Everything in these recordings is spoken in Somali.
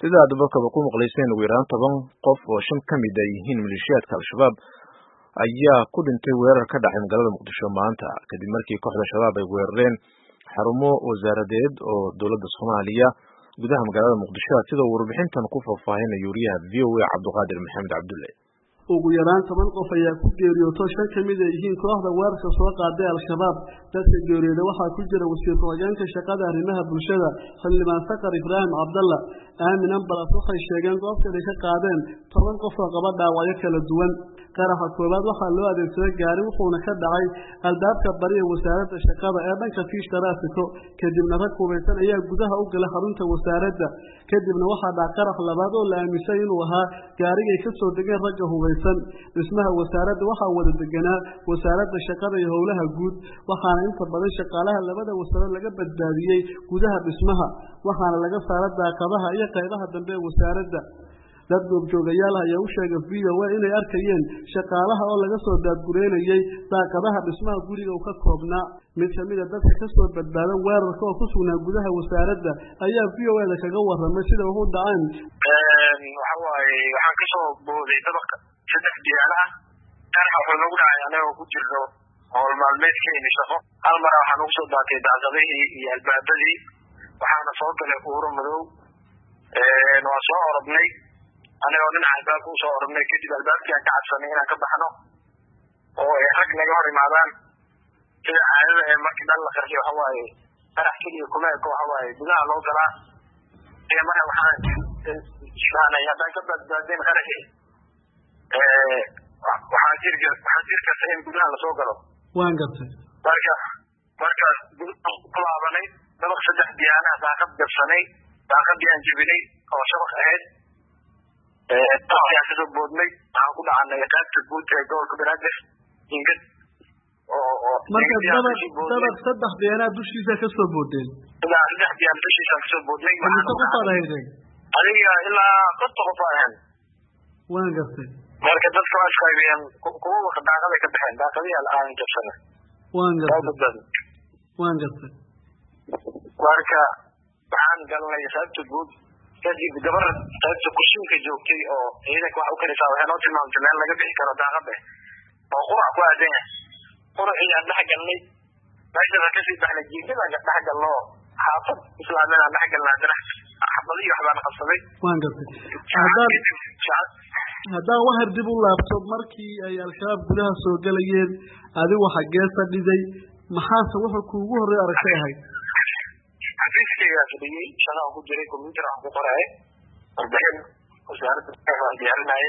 sida aad dalkaba ku maqlayseen ugu yaraan 10 qof oo 5 ka mid ah yihiin maleeshiyadka al-shabaab ayaa ku dhintay weerar ka dhacay magaalada Muqdisho maanta kadib markii kooxda shabaab ay weerareen xarumo wasaaradeed oo dawladda Soomaaliya gudaha magaalada Muqdisho sida warbixintan ku faahfaahinaya Yuuriyaha VOA Cabduqaadir Maxamed Cabdulle ugu yaraan 10 qof ayaa ku geeriyooday 5 ka mid ah yihiin kooxda weerarka soo qaaday al-shabaab dadka geeriyooday waxaa ku jira wasiir ku-xigeenka shaqada arrimaha bulshada Xildhibaan Sakar Ibraahim Cabdalla aamin ambalas waxay sheegeen goobta ay ka qaadeen 10 qof oo qaba dhaawacyo kala duwan qaraxa koobaad waxaa loo adeegsaday gaari wuxuuna ka dhacay albaabka bari ee wasaaradda shaqada ee dhanka Fiisharaasiko kadibna rag hubeysan ayaa gudaha u galay xarunta wasaaradda kadibna waxaa dhacay qarax labaad oo la aaminsan inuu ahaa gaarigay ka soo degeen ragga hubeysan dhismaha wasaaradda waxaa wada deganaa wasaaradda shaqada iyo howlaha guud waxaana inta badan shaqaalaha labada wasaarad laga badbaadiyay gudaha dhismaha waxaana laga saaray daaqadaha iyo qaybaha dambe ee wasaaradda dad goobjoogayaal ayaa u sheegay VOA inay arkayeen shaqaalaha oo laga soo daadgureynayay daaqadaha dhismaha guriga uu ka koobnaa mid ka mid ah dadka ka soo badbaadan weerarka oo ku sugnaa gudaha wasaaradda ayaa VOA kaga warramay sida uu dhacay waxaan ka soo booday dabaqka saddex diyaaraha wuxuu nagu dhacay anagoo ku jirno howl maalmeedkeeni shaqo hal mar waxaan ugu soo daatay daaqadihii iyo albaabadii waxaana soo galay uuro madow waa soo orodnay anagoo dhinaca albaabka usoo orodnay kadib albaabkii aan ka cabsanay inaan ka baxno oo ay rag naga hor imaadaan sida caadada ee markii dhan la qarxiyo qarax keliya kuma eko gudaha loo galaa marka waxaan haddaan ka badbaadeen qaraxii waxaan jirkasta in gudaha lasoo galo waan gartay markaas ku laabanay dabaq saddex diyaanaha daaqad gabsanay daaqadii aan jebinay oo shabaq ahayd ayaan kasoo boodnay waxaan ku dhacanay qaybta guud ee gobolka banaadir ingad marka dabaq saddex diyaanaha dushiisa kasoo boodeen saddex diyaan dushiisa kasoo boodnay adiga ilaa 10 qof ahayn waan gartay marka dadka waa isqaybiyeen kuwa daaqada ka baxeen daaqadii aan jabsanay waan gartay marka waxaan galnay qaybta guud kadib gabar qaybta kushinka joogtay oo ciidanka wax u karisaa waxay noo tilmaamtay meel laga bixi karo daaqada oo qurac ku aadan quracii aan dhex galnay meesha kasii baxnay jiidada dhex galno xaafad islaamina dhex galnaa dhex xabadii waxbaan qabsaday waan gartay haddaan waxaad dib u laabto markii ay al-shabaab gudaha soo galayeen adigu xaggee fadhiday maxaase wuxuu kuugu horreey aragtay ahayd xafiiskaygaa fadhiyey shaqaan ku jiray combyuutar wax ku qoraaye warbixin wasaaradda diyaarinaaye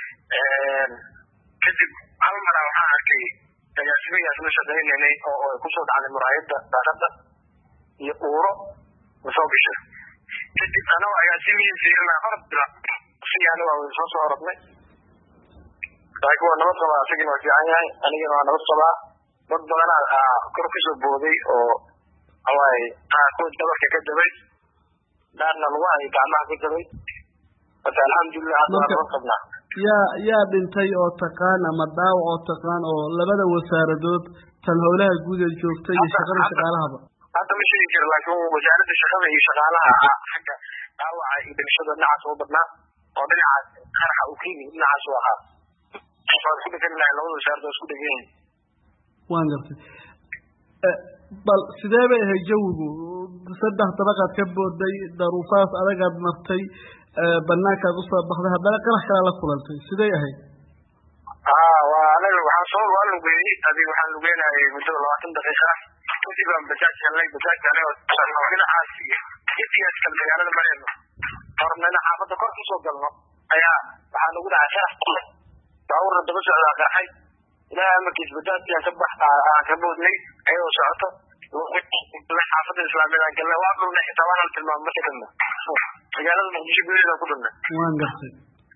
kadib hal mara waxaan arkay agaasimayaas la shaqaynaynay oo ay kusoo dhacday muraayadda daaqada iyo uuro masoo gashay kadib anagoo agaasimihiin fiirinaa ordira aniga waa soo orodnay laakiin waa nabad qabaa asagina waa fiican yahay anigana waa nabad qabaa dad badanaa kor kasoo booday oo kuwa dabarka ka jabay dhaarna lugaha iyo gacmaha ka jabay marka alxamdulilah hadda waa nabad qabnaa yaa dhintay oo taqaan ama dhaawac oo taqaan oo labada wasaaradood tan howlaha guud ee joogtay iyo shaqada shaqaalahaba hadda ma sheegi karo laakiin wasaaradda shaqada iyo shaqaalaha xagga dhaawaca iyo dhimashada dhinacaas oo badnaa oo dhinaca qaraxa uu ka yimid dhinacaas u ahaa waan isku dhegan lahay labada wasaarad isku dhegan yihiin waan gartay bal sidee bay ahayd jawigu saddex dabaqaad ka booday daruufaas adagaad martay banaankaad usoo baxday haddana qarax kala la kulantay sidee ahayd waa anaga waan lugeeyey adiga waxaan lugeynayay muddo 20 daqiiqa kadib aan bajaaj galnay dhinacaas GPS kala magaalada marayno hornana xaafadda kor kusoo galno ayaa waxaa nagu dhacay qarax baawurna daba socdaa qarxay ilaa markiis bajaajkii aan ka boodnay ayadoo socoto xaafadda islaamiyada galnay waa dhulnay xitaa waana tilmaam ma tegana magaalada muqdisho gudaheeda ku dhulnay waan gartay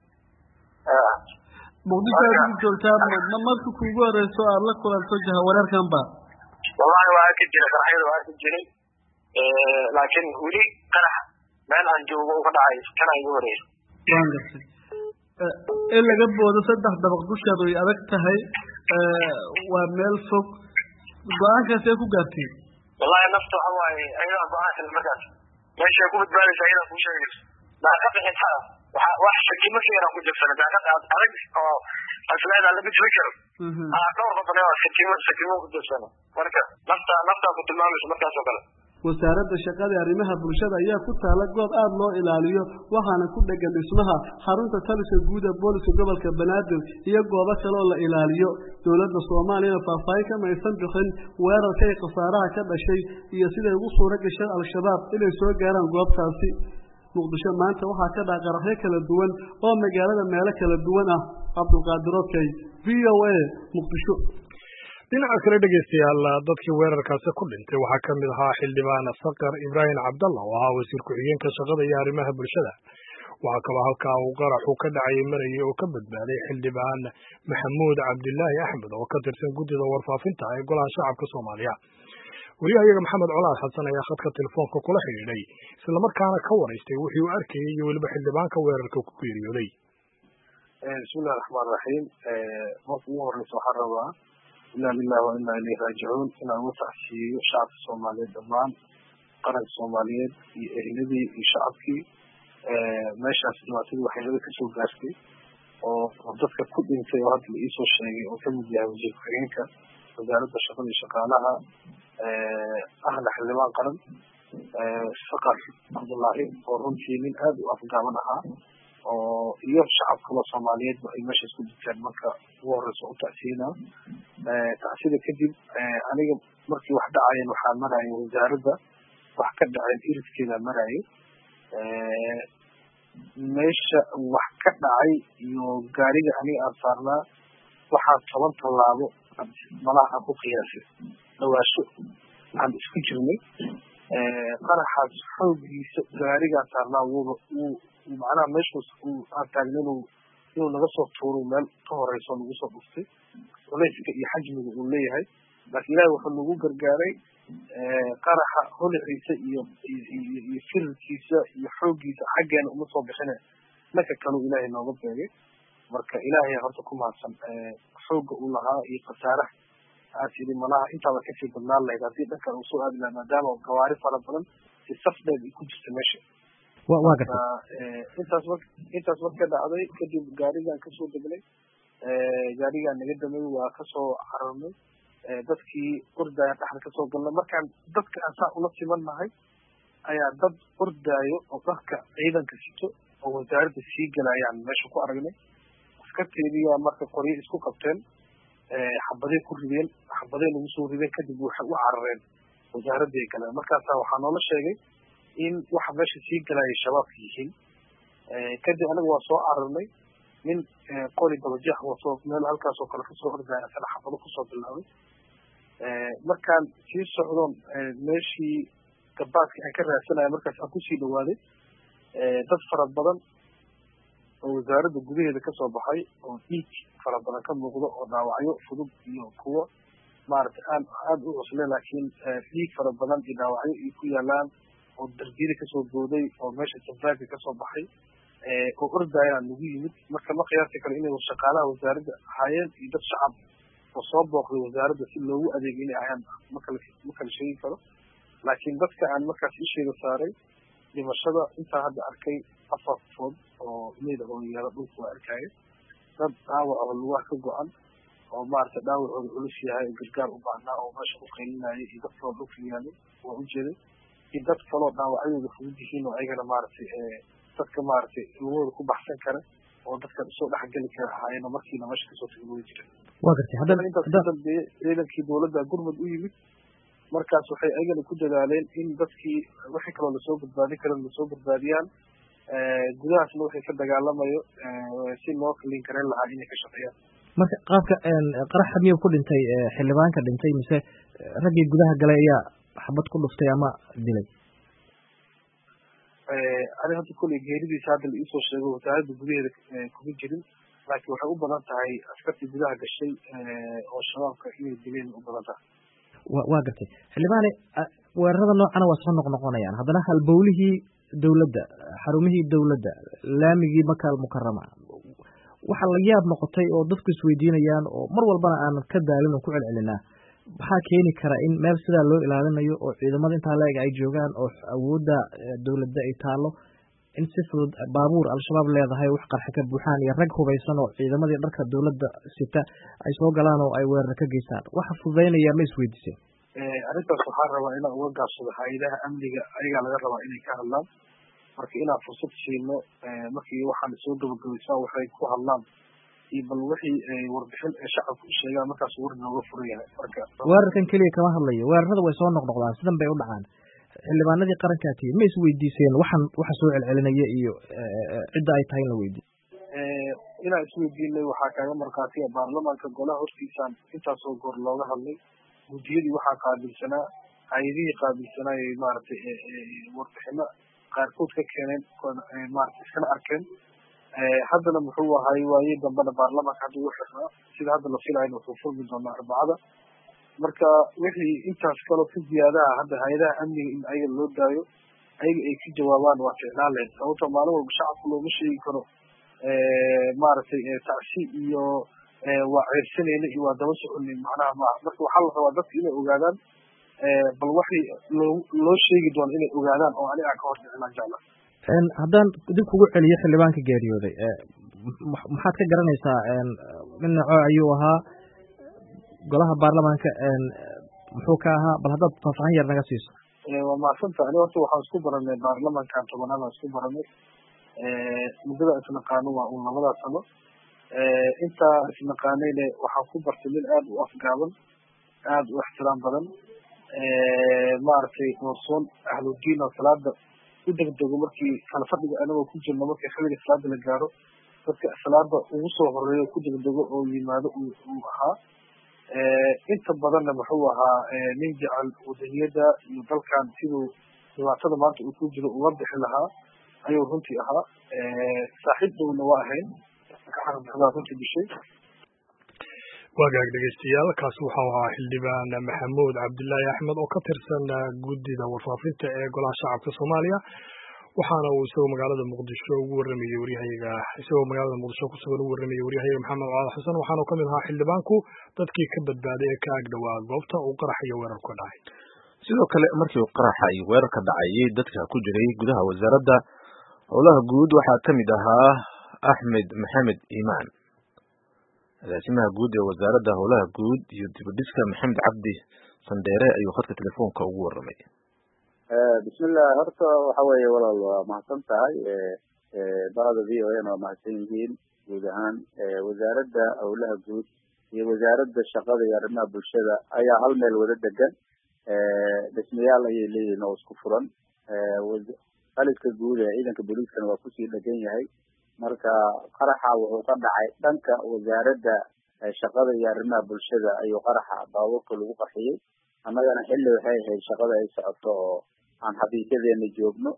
muqdisho aad joogtaa markii kuugu horeyso aad la kulanto jahawareerkan ba wallahi waa arki jiray qaraxyada waa arki jiray laakiin weli qarax meel aan joogo uga dhacay kana igu horeeyay waan gartay in laga boodo saddex dabaq dusheedu ay adag tahay waa meel fog go-aankaasee ku gaartay wallahi nafta waxa waaye ayadaa go-aankan markaas meesha ku badbaadaysa ayadaa kuu sheegayso daaqad xitaa wax shakimo keena ku jirsan daaqad adag oo aslada la bixi karo dhowr qodob oo shakimo ku jirsan marka nafta ku tilmaamayso markaas oo kale wasaaradda shaqada arrimaha bulshada ayaa ku taala goob aad loo ilaaliyo waxaana ku dhagan dhismaha xarunta taliska guud ee booliska gobolka Banaadir iyo goobo kale oo la ilaaliyo dowladda Soomaaliya faahfaahin kama aysan bixin weerarka ay khasaaraha ka dhashay iyo sida ugu suura gashay al-shabaab inay soo gaaraan goobtaasi muqdisho maanta waxaa ka dhacay qaraxyo kala duwan oo magaalada meelo kala duwan ah Abdulqaadir Okey VOA Muqdisho dhinaca kale dhageystayaal dadkii weerarkaasi ku dhintay waxaa ka mid ahaa xildhibaan Saqar Ibrahim Cabdallah oo ahaa wasiir ku-xigeenka shaqada iyo arrimaha bulshada waxaa kaloo halkaa uu qaraxu ka dhacay marayay oo ka badbaaday xildhibaan Maxamuud Cabdilaahi Axmed oo ka tirsan guddida warfaafinta ee golaha shacabka Soomaaliya wariyahayaga Maxamed Colaad Xasan ayaa khadka telefoonka kula xiriiray isla markaana ka waraystay wixii uu arkayay iyo weliba xildhibaanka weerarka ku geeriyooday bismillahir rahmaanir rahiim markii ugu horreysay waxaan rabaa inna lillahi wa inna ilayhi raaji'uun inaan u tacsiiyo shacabka Soomaaliyeed dhammaan qaranka Soomaaliyeed iyo eheladii iyo shacabkii meeshaas dhibaatadu waxyeelada ka soo gaartay oo dadka ku dhintay oo hadda la ii soo sheegay oo ka mid yahay wasiir ku-xigeenka wasaaradda shaqada iyo shaqaalaha ahna xildhibaan qaran Saqar Cabdullaahi oo runtii nin aad u afgaaban ahaa oo iyo shacab kale Soomaaliyeed ay meeshaas ku dhinteen marka ugu horreysa u tacsiinaa tacsida kadib aniga markii wax dhacayeen waxaa marayay wasaaradda wax ka dhaceen iriskeeda marayay meesha wax ka dhacay iyo gaariga aniga aan saarnaa waxaa 10 tallaabo malaha aan ku qiyaasay dhawaasho aan isku jirnay qaraxaas xoogiisa gaarigaa saarnaa wuu macnaha meeshaas aan taagnay inuu naga soo tuuro meel ka horeyso nagu soo dhuftay culayska iyo xajmiga uu leeyahay laakiin ilaahay wuxuu nagu gargaaray qaraxa holiciisa iyo firkiisa iyo xoogiisa xaggeena uma soo bixine marka kaluu ilaahay nooga beegay marka ilaahay horta ku mahadsan xooga uu lahaa iyo khasaaraha aad yidhi malaha intaaba kasii badnaan lahayd haddii dhankan uu soo aadi lahaa maadaama gawaari fara badan si safdheed ay ku jirta meesha intaas marka dhacday kadib gaarigaan kasoo degnay gaarigaan naga damay waa kasoo cararnay dadkii ordaya dhaxda kasoo galnay markaan dadka aan saa ula simannahay ayaa dad ordaayo oo dharka ciidanka sito oo wasaaradda sii galayaan meesha ku aragnay askarteediyaa marka qoryo isku qabteen xabaday ku rideen xabaday nagu soo rideen kadib waxay u carareen wasaaradday galeen markaasaa waxaa noola sheegay in waxa meesha sii galaya shabaabka yihiin kadib anaga waa soo cararnay nin qori dabajeex wato meel halkaas oo kale kasoo ordaya asana xabado kusoo bilaabay markaan sii socdoon meeshii gabaadkii aan ka raadsanaya markaas aan kusii dhawaaday dad fara badan oo wasaaradda gudaheeda kasoo baxay oo dhiig fara badan ka muuqdo oo dhaawacyo fudud iyo kuwo maaragtay aad u cusle laakiin dhiig fara badan iyo dhaawacyo iyo ku yaalaan oo darbiyada kasoo booday oo meesha safaarka kasoo baxay oo ordayaan nagu yimid marka ma qiyaasi karo inay shaqaalaha wasaaradda ahaayeen iyo dad shacab oo soo booqday wasaaradda si loogu adeego inay ahayaan ma kala sheegi karo laakiin dadka aan markaas isheeda saaray dhimashada intaan hadda arkay 4 qofood oo meyd oo yaala dhulka waa arkaya dad dhaawac oo lugaha ka go-an oo maaragtay dhaawacooda culus yahay oo gargaar u baahnaa oo meesha ku qaylinaya iyo dad kaloo dhulka yaalay waa u jeeday iyo dad kaloo dhaawacyadooda fudud yihiin oo ayagana maaragtay dadka maaragtay lugahooda ku baxsan kara oo dadka soo dhexgeli kara ahaayeen oo markiina meesha kasoo tegay way jireen waa gartay haddana intaas ka dambeeyey ciidankii dowladda gurmud u yimid markaas waxay ayagana ku dadaaleen in dadkii wixii kaloo lasoo badbaadin kara lasoo badbaadiyaan gudahaasna waxay ka dagaalamayo si loo kalin karen lahaa inay ka shaqeeyaan marka qaabka qaraxa miyuu ku dhintay xildhibaanka dhintay mise raggii gudaha galay ayaa xabad ku dhuftay ama dilay ani hadda kolley geeridiisa hadda la iisoo sheego wasaaradda gudaheeda kuma jirin laakiin waxay u badan tahay askartii gudaha gashay oo shabaabka inay dileen u badan tahay waa gartay xildhibaane weerarada noocana waa soo noqnoqonayaan haddana halbowlihii dowladda xarumihii dowladda laamigii Maka al-Mukarrama waxa la yaab noqotay oo dadku isweydiinayaan oo mar walbana aan ka daalin oo ku celcelinaa waxaa keeni kara in meel sidaa loo ilaalinayo oo ciidamada intaa leeg ay joogaan oo awoodda dowladda ay taalo in si fudud baabuur al-shabaab leedahay wax qarxa ka buuxaan iyo rag hubaysan oo ciidamadii dharka dowladda sita ay soo galaan oo ay weerar ka geystaan waxa fududaynaya ma isweydiiseen arrintaas waxaan rabaa inaan uga gaabsado hay-adaha amniga ayagaa laga rabaa inay ka hadlaan marka inaan fursad siino markii waxaan soo gabagabaysaa waxay ku hadlaan iyo bal wixii warbixin ee shacabku u sheegaan markaas war nooga furan yahay marka weerarkan keliya kama hadlayo weerarada way soo noqnoqdaan sidan bay u dhacaan xildhibaanadii qarankaa tihiin ma isweydiiseen waxa soo celcelinaya iyo cidda ay tahay in la weydiiyo inaan isweydiinay waxaa kaaga markhaatiya baarlamaanka golaha hortiisaan intaasoo goor looga hadlay guddiyadii waxaa qaabilsanaa hay-adihii qaabilsanaayay maaragtay warbixino qaarkood ka keeneen maaragtay iskana arkeen haddana muxuu ahay waaye dambena baarlamaanka hadda u xirnaa sida hadda la filayna wuxuu furmi doonaa arbacada marka wixii intaas kaloo ka ziyaadaha hadda hay-adaha amniga in ayaga loo daayo ayaga ay ka jawaabaan waa ficnaan lahayd sababto maalin walba shacabka looma sheegi karo maaragtay tacsi iyo waa ceersanayna iyo waa daba soconay macnaha ma marka waxaa la rabaa dadka inay ogaadaan bal waxay loo sheegi doono inay ogaadaan oo aniga ka hor dhiclaan jecla haddaan dib kugu celiyo xildhibaanka geeriyooday maxaad ka garanaysaa nin noco ayuu ahaa golaha baarlamaanka muxuu ka ahaa bal haddaad faahfaahin yar naga siiso waa mahadsanta ani horta waxaan isku baranay baarlamaankan tobanaad aan isku baranay muddada isnaqaano waa un labadaa sano intaa isnaqaanayne waxaan ku bartay nin aada u afgaaban aada u ixtiraam badan maaragtay noorsoon ahludiin oo salaada u degdego markii kala fadhiga anagoo ku jirno markii xilliga salaada la gaaro dadka salaada ugu soo horeeyo ku degdego oo yimaado uu ahaa inta badanna muxuu ahaa nin jecel wadaniyada iyo dalkan siduu dhibaatada maanta uu ku jiro uga bixi lahaa ayuu runtii ahaa saaxiib dhowna waa ahayn runtii bishay waagaag dhegeystayaal kaasi waxau ahaa xildhibaan maxamuud cabdilaahi axmed oo ka tirsan guddida warfaafinta ee golaha shacabka soomaaliya waxaana uu isagoo magaalada muqdisho ugu waramayey waryahayaga kusugan ugu waramayey waryahayaga maxamed colaad xasan waxaana kamid ahaa xildhibaanku dadkii ka badbaaday ee ka agdhowaa goobta uu qarax iyo weerar ka dhacay sidoo kale markii uu qaraxa iyo weerar ka dhacayay dadka ku jiray gudaha wasaaradda howlaha guud waxaa kamid ahaa axmed maxamed iimaan agaasimaha guud ee wasaaradda howlaha guud iyo dibadhiska maxamed cabdi sandheere ayuu khadka telefoonka ugu waramay bismillah horta waxa weeye walaal waa mahadsan tahay bahda v o n waa mahadsan yihiin guud ahaan wasaaradda howlaha guud iyo wasaaradda shaqada iyo arrimaha bulshada ayaa hal meel wada degan dhismayaal ayay leeyihiin oo isku furan qalidka guud ee ciidanka booliiskana waa kusii dhegan yahay marka qaraxa wuxuu ka dhacay dhanka wasaaradda shaqada iyo arrimaha bulshada ayuu qaraxa baabuurka lagu qarxiyey annagana xilli waxay ahayd shaqada ay socoto oo aan xafiisyadeena joogno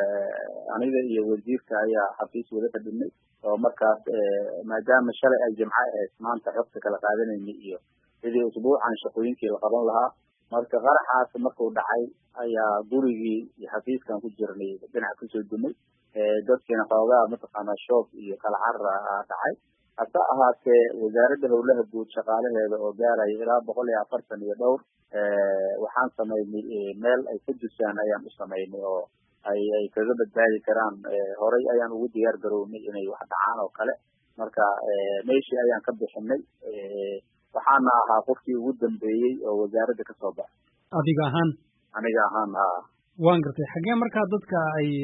aniga iyo wasiirka ayaa xafiis wada fadhinay oo markaas maadaama shalay ay jimco ahayd maanta xogta kala qaadanayna iyo sidii usbuucan shaqooyinkii la qaban lahaa marka qaraxaas markuu dhacay ayaa gurigii iyo xafiiskan ku jirnay dhinac kasoo dumay dadkiina xoogaa mataqaanaa shoob iyo kala carra dhacay hase ahaatee wasaaradda howlaha guud shaqaalaheeda oo gaaraya ilaa 140 iyo dhowr waxaan samaynay meel ay ka dusaan ayaan u samaynay oo ay kaga badbaadi karaan horay ayaan ugu diyaar garownay inay wax dhacaan oo kale marka meeshii ayaan ka bixinay waxaana ahaa qofkii ugu dambeeyey oo wasaaradda kasoo baxay aniga ahaan waan gartay xaggee markaa dadka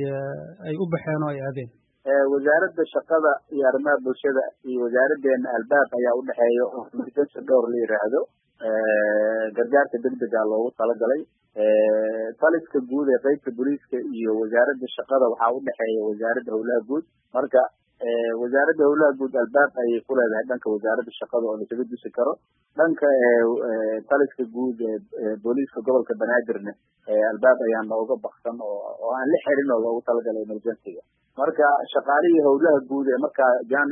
ay u baxeen oo ay aadeen wasaaradda shaqada iyo arrimaha bulshada iyo wasaaraddeena albaab ayaa udhexeeya oo emergency dhowr la yiraahdo gargaarka degdega loogu talagalay taliska guud ee qaybta booliiska iyo wasaaradda shaqada waxaa udhexeeya wasaaradda howlaha guud marka wasaaradda howlaha guud albaab ayay ku leedahay dhanka wasaaradda shaqada oo lasaga dusi karo dhanka taliska guud ee booliiska gobolka banaadirna albaab ayaa nooga baksan oo aan la xirin oo loogu talagalay emergencyga marka shaqaalihii howlaha guud ee markaa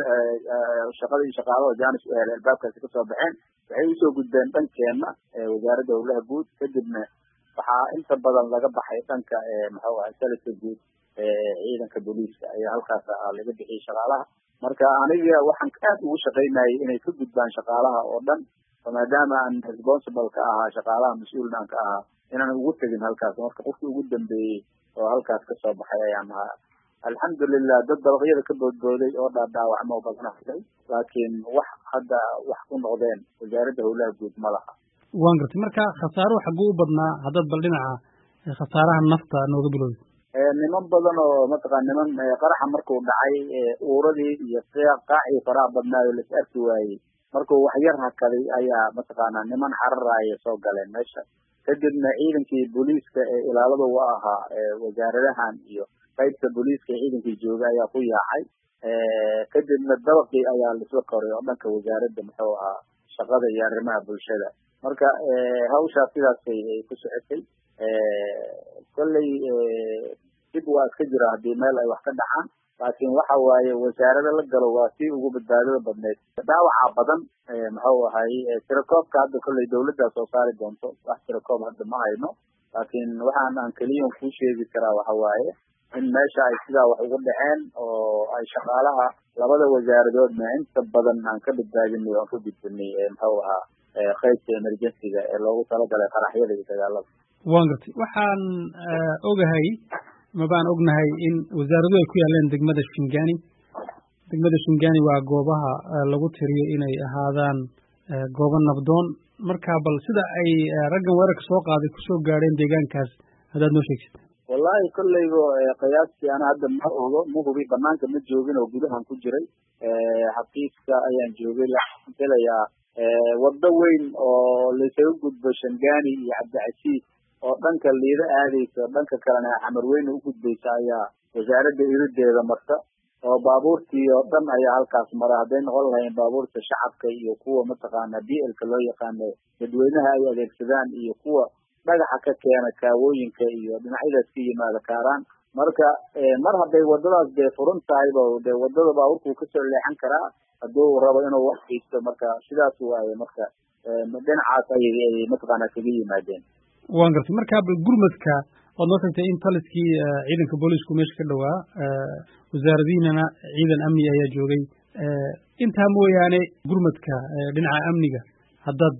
shaqadii shaqaalaha jaanis u helay albaabkaasi kasoo baxeen waxay usoo gudbeen dhankeena wasaaradda howlaha guud kadibna waxaa inta badan laga baxay dhanka muxuu ahay taliska guud ciidanka booliiska ayaa halkaas laga bixiyay shaqaalaha marka aniga waxaan aad ugu shaqaynayay inay ka gudbaan shaqaalaha oo dhan maadaama aan responsible ka ahaa shaqaalaha mas-uulna aan ka ahaa inaan ugu tegin halkaas marka qofkii ugu dambeeyey oo halkaas kasoo baxay ayaan ahaa alxamdulilah dad dabaqyada ka boodbooday oo dhaawacmo badnaaday laakiin wax hadda wax ku noqdeen wasaaradda howlaha guud ma laha. waan gartay marka khasaaruhu xagguu u badnaa haddaad bal dhinaca khasaaraha nafta nooga bilowday. niman badan oo mataqaan niman qaraxa markuu dhacay uuradii iyo qaacii faraha badnaayo la is arki waayey markuu wax yar hakaday ayaa mataqaanaa niman cararaaya soo galeen meesha. kadibna ciidankii booliiska ee ilaalada u ahaa wasaaradahan iyo qaybta booliiska ciidankii jooga ayaa ku yaacay. kadibna dabaqii ayaa laisla qoray oo dhanka wasaaradda muxuu ahaa shaqada iyo arrimaha bulshada. marka hawshaas sidaasay ku socotay. kolley dib waa iska jira haddii meel ay wax ka dhacaan laakiin waxa waaye wasaarada la galo waa si ugu badbaadada badneyd. dhaawaca badan muxuu ahay tirakoobka hadda kolley dawladdaa soo saari doonto wax tirakoob hadda ma hayno laakiin aan keliyan kuu sheegi karaa waxa waaye in meesha ay sidaa wax ugu dhaceen oo ay shaqaalaha labada wasaaradoodna inta badan aan ka badbaadinay oo aan ka gudbinay muxuu ahaa qaybta emergencyga ee loogu talagalay qaraxyada iyo dagaalada. waan gartay waxaan ogahay mabaan ognahay in wasaaradu ay ku yaaleen degmada Shingani. degmada Shingani waa goobaha lagu tiriyo inay ahaadaan goobo nabdoon. marka bal sida ay raggan weerarka soo qaaday kusoo gaadheen deegaankaas haddaad noo sheegtid. wallahi kolleygo qiyaastii ana hadda ma ogo ma hubi banaanka ma joogin oo gudahan ku jiray. xafiiska ayaan joogay laakiin filayaa waddo weyn oo laysaga gudbo Shingani iyo Cabdicasiis oo dhanka liida aadaysa dhanka kalena xamarweyne u gudbaysa ayaa wasaaradda irideeda marta oo baabuurtii oo dhan ayaa halkaas mara. hadday noqon lahayn baabuurta shacabka iyo kuwa mataqaana DL-ka loo yaqaano dadweynaha ay adeegsadaan iyo kuwa dhagaxa ka keena kaawooyinka iyo dhinacyadaas ka yimaada kaaraan. marka mar hadday waddadaas dee furan tahayba dee waddada baabuurkuu kasoo leexan karaa hadduu rabo inuu wax geysto. marka sidaas waaye marka dhinacaas ayay mataqaana kaga yimaadeen. waan gartay marka gurmadka waad noo sheegtay in taliskii ciidanka booliisku meesha ka dhawaa wasaaradiinana ciidan amni ayaa joogay. intaa mooyaane gurmadka dhinaca amniga haddaad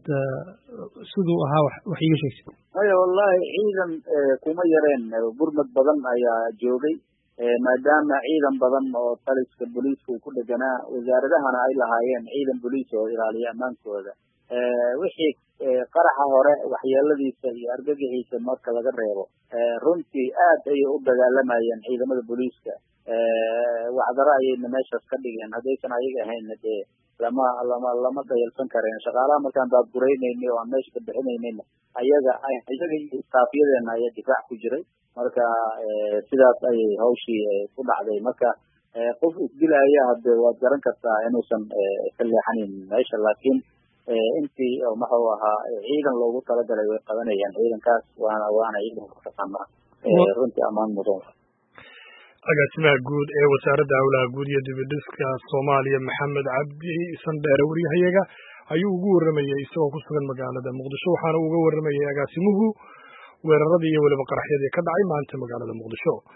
siduu ahaa wax iiga sheegsid. maya wallahi ciidan kuma yareen gurmad badan ayaa joogay maadaama ciidan badan oo taliska booliiska uu ku dheganaa wasaaradahana ay lahaayeen ciidan booliis oo ilaaliya ammaankooda. wixii qaraxa hore waxyeeladiisa iyo argagixiisa marka laga reebo runtii aad ayay u dagaalamayeen ciidamada booliiska. wacdara ayayna meeshaas ka dhigeen haddaysan ayaga ahaynna dee lama dayalsan kareen. shaqaalaha markaan daadguraynayna oo aan meesha ka bixinaynayna ayaga iyo istaafyadeena ayaa difaac ku jiray. marka sidaas ayay hawshii ku dhacday. marka qof isdilaya hadde waad garan kartaa inuusan ka leexanin meesha laakiin intii maxuu ahaa ciidan loogu talagalay way qabanayaan ciidankaas waana ciidan kutaqaanaa runtii ammaan mudan. agaasimaha guud ee wasaaradda howlaha guud iyo dibadhiska Soomaaliya Maxamed Cabdi Sandheere wariyahayaga ayuu ugu waramayay isagoo ku sugan magaalada Muqdisho. waxaana uga waramayay agaasimuhu weeraradii iyo waliba qaraxyadii ka dhacay maanta magaalada Muqdisho.